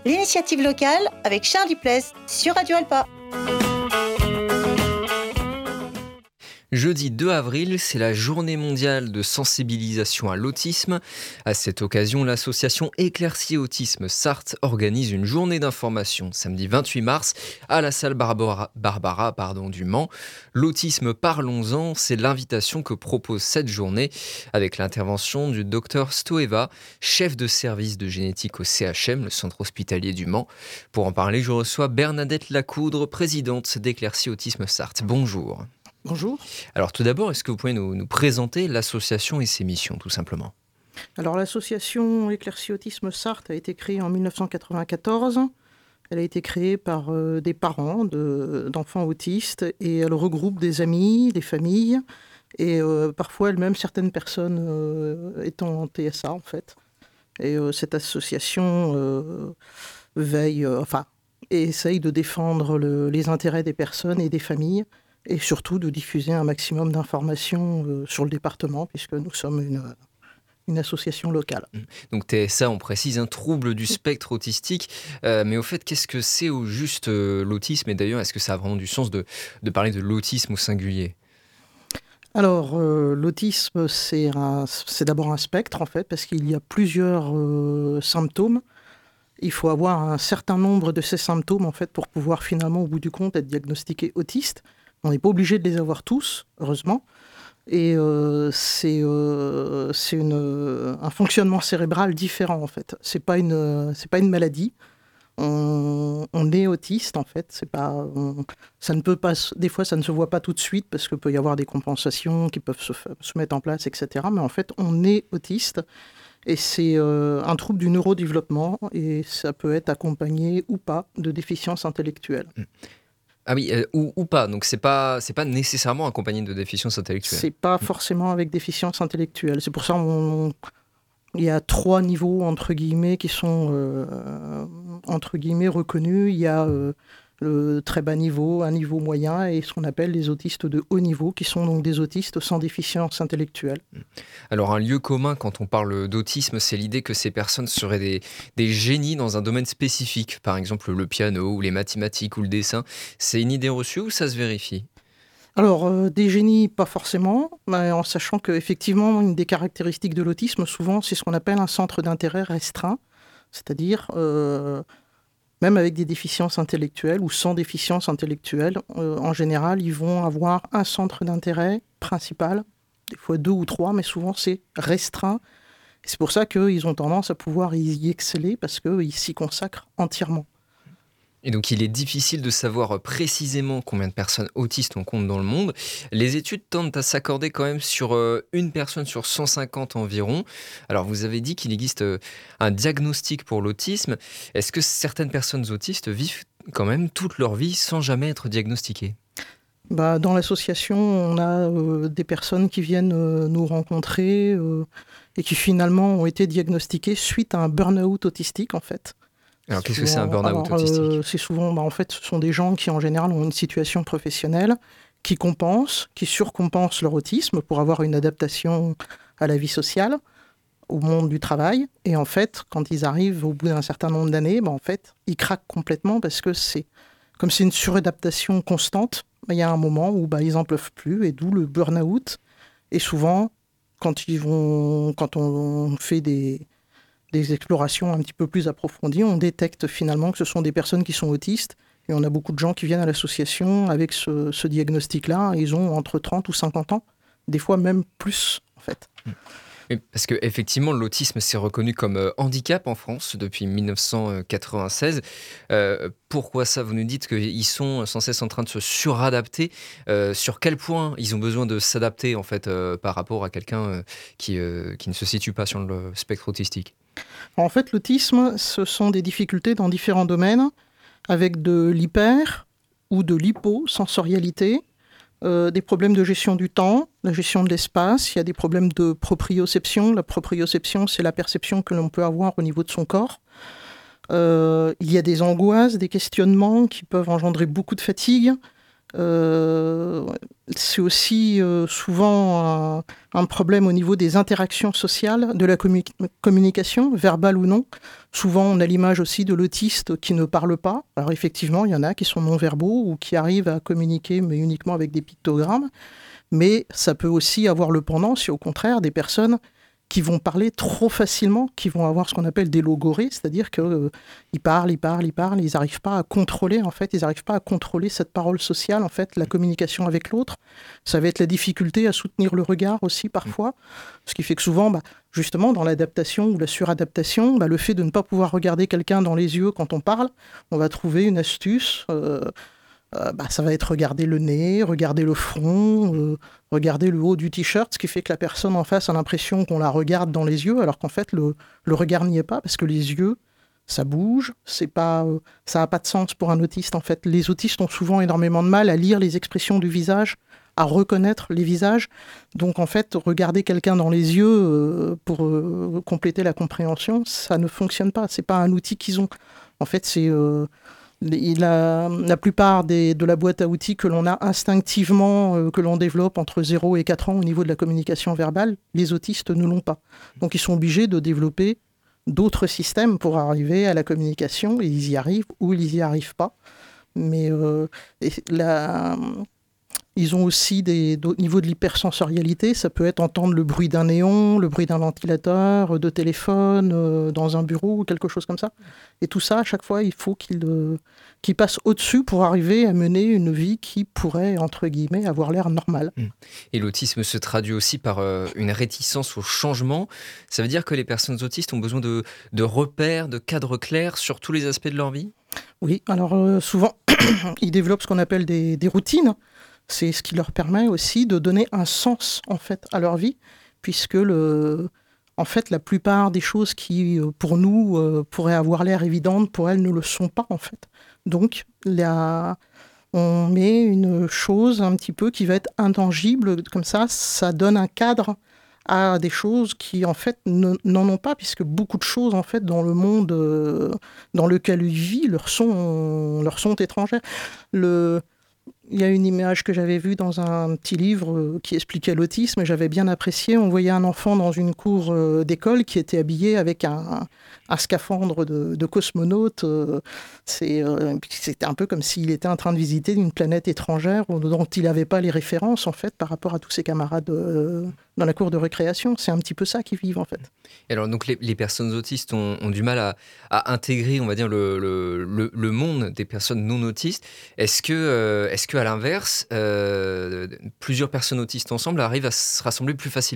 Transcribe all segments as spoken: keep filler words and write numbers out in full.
L'initiative locale avec Charlie Pless sur Radio Alpa. Jeudi deux avril, c'est la journée mondiale de sensibilisation à l'autisme. À cette occasion, l'association Éclaircie Autisme Sarthe organise une journée d'information samedi vingt-huit mars à la salle Barbara, Barbara pardon, du Mans. L'autisme, parlons-en, c'est l'invitation que propose cette journée avec l'intervention du docteur Stoeva, chef de service de génétique au C H M, le centre hospitalier du Mans. Pour en parler, je reçois Bernadette Lacoudre, présidente d'Éclaircie Autisme Sarthe. Bonjour. Bonjour. Alors tout d'abord, est-ce que vous pouvez nous, nous présenter l'association et ses missions, tout simplement ? Alors l'association Éclaircie Autisme Sarthe a été créée en dix-neuf cent quatre-vingt-quatorze. Elle a été créée par euh, des parents de, d'enfants autistes et elle regroupe des amis, des familles et euh, parfois elle-même certaines personnes euh, étant en T S A en fait. Et euh, cette association euh, veille, euh, enfin, et essaye de défendre le, les intérêts des personnes et des familles. Et surtout de diffuser un maximum d'informations euh, sur le département, puisque nous sommes une, une association locale. Donc T S A, on précise, un trouble du spectre autistique. Euh, mais au fait, qu'est-ce que c'est au juste euh, l'autisme ? Et d'ailleurs, est-ce que ça a vraiment du sens de, de parler de l'autisme au singulier ? Alors, euh, l'autisme, c'est, un, c'est d'abord un spectre, en fait, parce qu'il y a plusieurs euh, symptômes. Il faut avoir un certain nombre de ces symptômes, en fait, pour pouvoir finalement, au bout du compte, être diagnostiqué autiste. On n'est pas obligé de les avoir tous, heureusement. Et euh, c'est, euh, c'est une, un fonctionnement cérébral différent, en fait. Ce n'est pas une, c'est pas une maladie. On, on est autiste, en fait. C'est pas, on, ça ne peut pas, des fois, ça ne se voit pas tout de suite parce qu'il peut y avoir des compensations qui peuvent se, se mettre en place, et cetera. Mais en fait, on est autiste. Et c'est euh, un trouble du neurodéveloppement. Et ça peut être accompagné ou pas de déficience intellectuelle. Mmh. Ah oui, euh, ou, ou pas, donc c'est pas, c'est pas nécessairement accompagné de déficience intellectuelle. C'est pas forcément avec déficience intellectuelle. C'est pour ça qu'il y a trois niveaux, entre guillemets, qui sont, euh, entre guillemets, reconnus. Il y a euh, le très bas niveau, un niveau moyen, et ce qu'on appelle les autistes de haut niveau, qui sont donc des autistes sans déficience intellectuelle. Alors un lieu commun quand on parle d'autisme, c'est l'idée que ces personnes seraient des, des génies dans un domaine spécifique, par exemple le piano ou les mathématiques ou le dessin. C'est une idée reçue ou ça se vérifie ? Alors, euh, des génies, pas forcément, mais en sachant qu'effectivement, une des caractéristiques de l'autisme, souvent, c'est ce qu'on appelle un centre d'intérêt restreint, c'est-à-dire... Euh, même avec des déficiences intellectuelles ou sans déficience intellectuelle, euh, en général, ils vont avoir un centre d'intérêt principal, des fois deux ou trois, mais souvent c'est restreint. Et c'est pour ça qu'ils ont tendance à pouvoir y exceller, parce qu'ils s'y consacrent entièrement. Et donc il est difficile de savoir précisément combien de personnes autistes on compte dans le monde. Les études tendent à s'accorder quand même sur euh, une personne sur cent cinquante environ. Alors vous avez dit qu'il existe euh, un diagnostic pour l'autisme. Est-ce que certaines personnes autistes vivent quand même toute leur vie sans jamais être diagnostiquées ? Bah, dans l'association, on a euh, des personnes qui viennent euh, nous rencontrer euh, et qui finalement ont été diagnostiquées suite à un burn-out autistique en fait. Alors, qu'est-ce souvent, que c'est un burn-out alors, autistique ? euh, C'est souvent, bah, en fait, ce sont des gens qui, en général, ont une situation professionnelle, qui compensent, qui surcompensent leur autisme pour avoir une adaptation à la vie sociale, au monde du travail. Et en fait, quand ils arrivent au bout d'un certain nombre d'années, bah, en fait, ils craquent complètement parce que c'est, comme c'est une suradaptation constante, bah, il y a un moment où bah, ils n'en peuvent plus, et d'où le burn-out. Et souvent, quand, ils vont, quand on fait des... des explorations un petit peu plus approfondies, on détecte finalement que ce sont des personnes qui sont autistes. Et on a beaucoup de gens qui viennent à l'association avec ce, ce diagnostic-là. Ils ont entre trente ou cinquante ans, des fois même plus, en fait. Oui, parce qu'effectivement, l'autisme s'est reconnu comme euh, handicap en France depuis dix-neuf cent quatre-vingt-seize. Euh, pourquoi ça ? Vous nous dites qu'ils sont sans cesse en train de se suradapter. Euh, sur quel point ils ont besoin de s'adapter en fait, euh, par rapport à quelqu'un euh, qui, euh, qui ne se situe pas sur le spectre autistique ? En fait, l'autisme, ce sont des difficultés dans différents domaines, avec de l'hyper ou de l'hyposensorialité, euh, des problèmes de gestion du temps, la gestion de l'espace, il y a des problèmes de proprioception. La proprioception, c'est la perception que l'on peut avoir au niveau de son corps. Euh, il y a des angoisses, des questionnements qui peuvent engendrer beaucoup de fatigue, Euh, c'est aussi euh, souvent un, un problème au niveau des interactions sociales, de la commu- communication, verbale ou non. Souvent, on a l'image aussi de l'autiste qui ne parle pas. Alors effectivement, il y en a qui sont non-verbaux ou qui arrivent à communiquer, mais uniquement avec des pictogrammes. Mais ça peut aussi avoir le pendant, si au contraire, des personnes qui vont parler trop facilement, qui vont avoir ce qu'on appelle des logorées, c'est-à-dire qu'ils euh, parlent, ils parlent, ils parlent, ils n'arrivent pas à contrôler, en fait, ils n'arrivent pas à contrôler cette parole sociale, en fait, la communication avec l'autre. Ça va être la difficulté à soutenir le regard aussi, parfois, ce qui fait que souvent, bah, justement, dans l'adaptation ou la suradaptation, bah, le fait de ne pas pouvoir regarder quelqu'un dans les yeux quand on parle, on va trouver une astuce... Euh, Euh, bah, ça va être regarder le nez, regarder le front, euh, regarder le haut du t-shirt, ce qui fait que la personne en face a l'impression qu'on la regarde dans les yeux, alors qu'en fait, le, le regard n'y est pas, parce que les yeux, ça bouge, c'est pas, euh, ça n'a pas de sens pour un autiste, en fait. Les autistes ont souvent énormément de mal à lire les expressions du visage, à reconnaître les visages. Donc, en fait, regarder quelqu'un dans les yeux euh, pour euh, compléter la compréhension, ça ne fonctionne pas. C'est pas un outil qu'ils ont. En fait, c'est... Euh, La, la plupart des, de la boîte à outils que l'on a instinctivement, euh, que l'on développe entre zéro et quatre ans au niveau de la communication verbale, les autistes ne l'ont pas. Donc ils sont obligés de développer d'autres systèmes pour arriver à la communication, et ils y arrivent ou ils n'y arrivent pas. Mais euh, la, ils ont aussi des, au niveau de l'hypersensorialité, ça peut être entendre le bruit d'un néon, le bruit d'un ventilateur, de téléphone, euh, dans un bureau ou quelque chose comme ça. Et tout ça, à chaque fois, il faut qu'ils euh, qu'ils passent au-dessus pour arriver à mener une vie qui pourrait, entre guillemets, avoir l'air normale. Et l'autisme se traduit aussi par euh, une réticence au changement. Ça veut dire que les personnes autistes ont besoin de, de repères, de cadres clairs sur tous les aspects de leur vie ? Oui, alors euh, souvent, ils développent ce qu'on appelle des, des routines. C'est ce qui leur permet aussi de donner un sens, en fait, à leur vie, puisque, le, en fait, la plupart des choses qui, pour nous, euh, pourraient avoir l'air évidentes, pour elles, ne le sont pas, en fait. Donc, la, on met une chose un petit peu qui va être intangible, comme ça, ça donne un cadre à des choses qui, en fait, ne, n'en ont pas, puisque beaucoup de choses, en fait, dans le monde euh, dans lequel ils vivent, leur sont, leur sont étrangères. Le... Il y a une image que j'avais vue dans un petit livre qui expliquait l'autisme et j'avais bien apprécié. On voyait un enfant dans une cour d'école qui était habillé avec un, un scaphandre de, de cosmonaute. C'est, c'était un peu comme s'il était en train de visiter une planète étrangère dont il n'avait pas les références, en fait, par rapport à tous ses camarades dans la cour de récréation. C'est un petit peu ça qu'ils vivent, en fait. Et alors, donc, les, les personnes autistes ont, ont du mal à, à intégrer, on va dire, le, le, le, le monde des personnes non autistes. Est-ce que, euh, est-ce que à l'inverse, euh, plusieurs personnes autistes ensemble arrivent à se rassembler plus facilement ?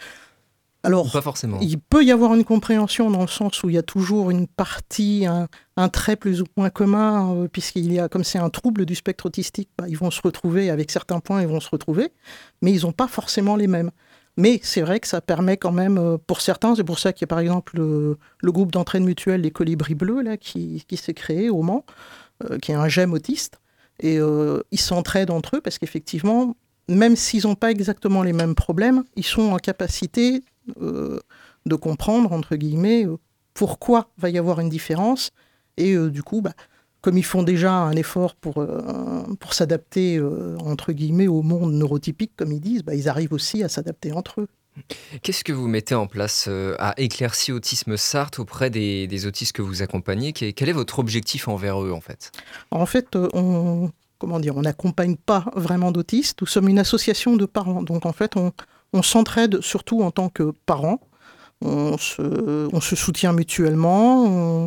Alors, Ou pas forcément. Il peut y avoir une compréhension dans le sens où il y a toujours une partie, un, un trait plus ou moins commun, euh, puisqu'il y a, comme c'est un trouble du spectre autistique, bah, ils vont se retrouver, avec certains points, ils vont se retrouver, mais ils n'ont pas forcément les mêmes. Mais c'est vrai que ça permet quand même, euh, pour certains, c'est pour ça qu'il y a par exemple le, le groupe d'entraide mutuelle Les Colibris Bleus, là, qui, qui s'est créé au Mans, euh, qui est un GEM autiste, et euh, ils s'entraident entre eux, parce qu'effectivement, même s'ils n'ont pas exactement les mêmes problèmes, ils sont en capacité euh, de comprendre, entre guillemets, euh, pourquoi va y avoir une différence. Et euh, du coup, bah, comme ils font déjà un effort pour, euh, pour s'adapter, euh, entre guillemets, au monde neurotypique, comme ils disent, bah, ils arrivent aussi à s'adapter entre eux. Qu'est-ce que vous mettez en place euh, à Éclaircie Autisme Sarthe auprès des, des autistes que vous accompagnez ? Quel est votre objectif envers eux, en fait ? En fait, euh, on... Comment dire, on n'accompagne pas vraiment d'autistes. Nous sommes une association de parents. Donc, en fait, on, on s'entraide surtout en tant que parents. On se, on se soutient mutuellement. On,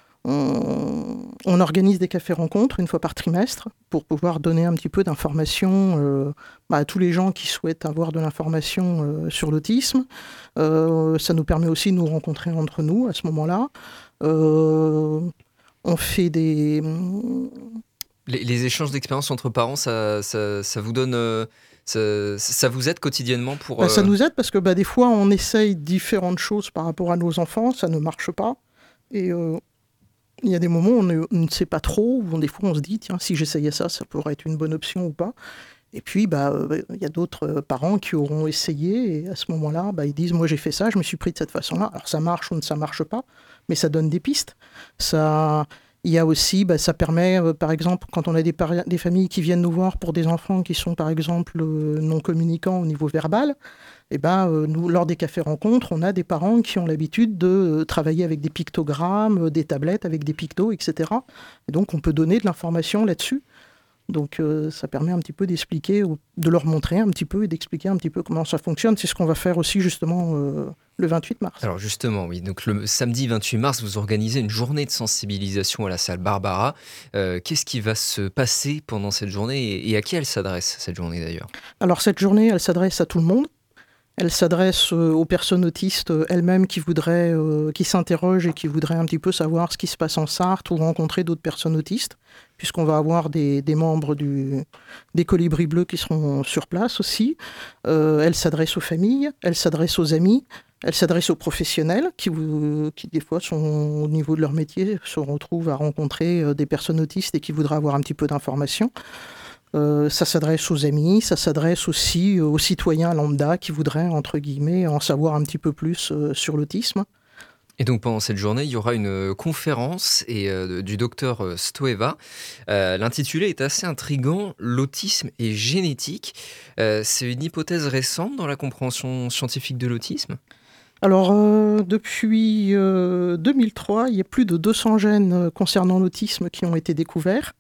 on, on organise des cafés-rencontres une fois par trimestre pour pouvoir donner un petit peu d'informations euh, bah, à tous les gens qui souhaitent avoir de l'information euh, sur l'autisme. Euh, ça nous permet aussi de nous rencontrer entre nous à ce moment-là. Euh, on fait des... Les, les échanges d'expériences entre parents, ça, ça, ça vous donne, euh, ça, ça vous aide quotidiennement pour... Bah, euh... Ça nous aide parce que bah, des fois, on essaye différentes choses par rapport à nos enfants, ça ne marche pas. Et euh, il y a des moments où on ne, on ne sait pas trop, où des fois on se dit, tiens, si j'essayais ça, ça pourrait être une bonne option ou pas. Et puis, bah, euh, il y a d'autres parents qui auront essayé, et à ce moment-là, bah, ils disent, moi j'ai fait ça, je me suis pris de cette façon-là. Alors ça marche ou ça ne marche pas, mais ça donne des pistes. Ça... Il y a aussi, bah, ça permet, euh, par exemple, quand on a des, pari- des familles qui viennent nous voir pour des enfants qui sont, par exemple, euh, non communicants au niveau verbal, eh ben, euh, nous, lors des cafés rencontres, on a des parents qui ont l'habitude de euh, travailler avec des pictogrammes, euh, des tablettes avec des pictos, et cetera. Et donc, on peut donner de l'information là-dessus. Donc, euh, ça permet un petit peu d'expliquer, ou de leur montrer un petit peu et d'expliquer un petit peu comment ça fonctionne. C'est ce qu'on va faire aussi, justement, euh, le vingt-huit mars. Alors justement, oui. Donc le samedi vingt-huit mars, vous organisez une journée de sensibilisation à la salle Barbara. Euh, qu'est-ce qui va se passer pendant cette journée et, et à qui elle s'adresse, cette journée d'ailleurs? Alors, cette journée, elle s'adresse à tout le monde. Elle s'adresse euh, aux personnes autistes euh, elles-mêmes qui voudraient, euh, qui s'interrogent et qui voudraient un petit peu savoir ce qui se passe en Sarthe ou rencontrer d'autres personnes autistes, puisqu'on va avoir des, des membres du, des Colibris Bleus qui seront sur place aussi. Euh, elle s'adresse aux familles, elle s'adresse aux amis, elle s'adresse aux professionnels qui, vous- qui, des fois, sont au niveau de leur métier, se retrouvent à rencontrer euh, des personnes autistes et qui voudraient avoir un petit peu d'informations. Euh, ça s'adresse aux amis, ça s'adresse aussi aux citoyens lambda qui voudraient, entre guillemets, en savoir un petit peu plus euh, sur l'autisme. Et donc pendant cette journée, il y aura une euh, conférence et, euh, du docteur euh, Stoeva. Euh, l'intitulé est assez intriguant, l'autisme est génétique. Euh, c'est une hypothèse récente dans la compréhension scientifique de l'autisme? Alors, euh, depuis euh, deux mille trois, il y a plus de deux cents gènes euh, concernant l'autisme qui ont été découverts.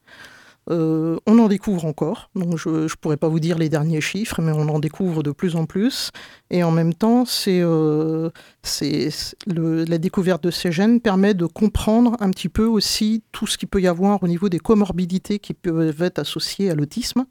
Euh, on en découvre encore, donc je ne pourrais pas vous dire les derniers chiffres, mais on en découvre de plus en plus. Et en même temps, c'est, euh, c'est, c'est le- la découverte de ces gènes permet de comprendre un petit peu aussi tout ce qu'il peut y avoir au niveau des comorbidités qui peuvent être associées à l'autisme.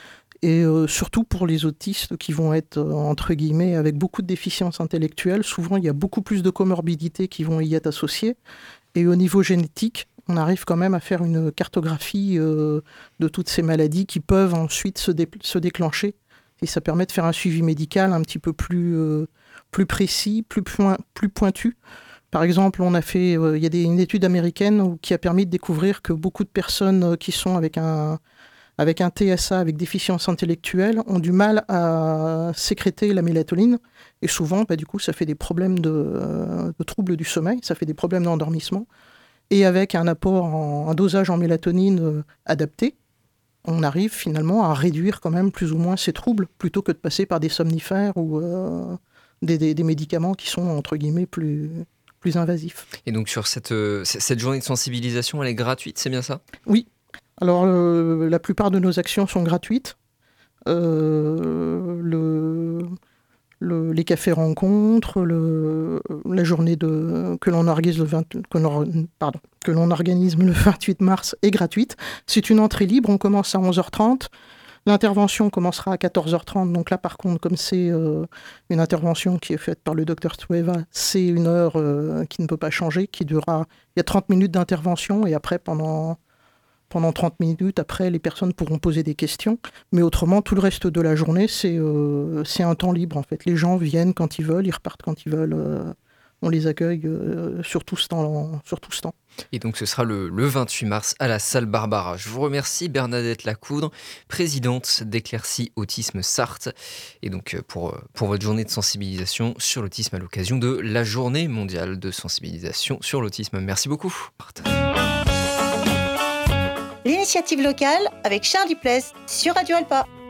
Et euh, surtout pour les autistes qui vont être, euh, entre guillemets, avec beaucoup de déficiences intellectuelles, souvent il y a beaucoup plus de comorbidités qui vont y être associées. Et au niveau génétique, on arrive quand même à faire une cartographie euh, de toutes ces maladies qui peuvent ensuite se, dé- se déclencher. Et ça permet de faire un suivi médical un petit peu plus, euh, plus précis, plus, point- plus pointu. Par exemple, on a fait, euh, il y a des- une étude américaine où- qui a permis de découvrir que beaucoup de personnes euh, qui sont avec un, avec un T S A, avec déficience intellectuelle, ont du mal à sécréter la mélatonine. Et souvent, bah, du coup, ça fait des problèmes de, euh, de troubles du sommeil, ça fait des problèmes d'endormissement. Et avec un apport, en, un dosage en mélatonine euh, adapté, on arrive finalement à réduire quand même plus ou moins ces troubles, plutôt que de passer par des somnifères ou euh, des, des- des médicaments qui sont, entre guillemets, plus, plus invasifs. Et donc sur cette, euh, c- cette journée de sensibilisation, elle est gratuite, c'est bien ça? Oui, alors euh, la plupart de nos actions sont gratuites. Euh, le, le- les cafés rencontres, le, la journée de, que l'on organise le vingt que l'on, pardon, que l'on organise le vingt-huit mars est gratuite. C'est une entrée libre, on commence à onze heures trente. L'intervention commencera à quatorze heures trente. Donc là, par contre, comme c'est euh, une intervention qui est faite par le docteur Stoeva, c'est une heure euh, qui ne peut pas changer, qui durera... Il y a trente minutes d'intervention et après, pendant, pendant trente minutes, après, les personnes pourront poser des questions. Mais autrement, tout le reste de la journée, c'est euh, c'est un temps libre, en fait. Les gens viennent quand ils veulent, ils repartent quand ils veulent. euh, on les accueille euh, sur tout ce temps, sur tout ce temps. Et donc ce sera le, le vingt-huit mars à la salle Barbara. Je vous remercie Bernadette Lacoudre, présidente d'Éclaircie Autisme Sarthe. Et donc euh, pour, euh, pour votre journée de sensibilisation sur l'autisme à l'occasion de la journée mondiale de sensibilisation sur l'autisme. Merci beaucoup. Marthe. L'initiative locale avec Charlie Pless sur Radio Alpa.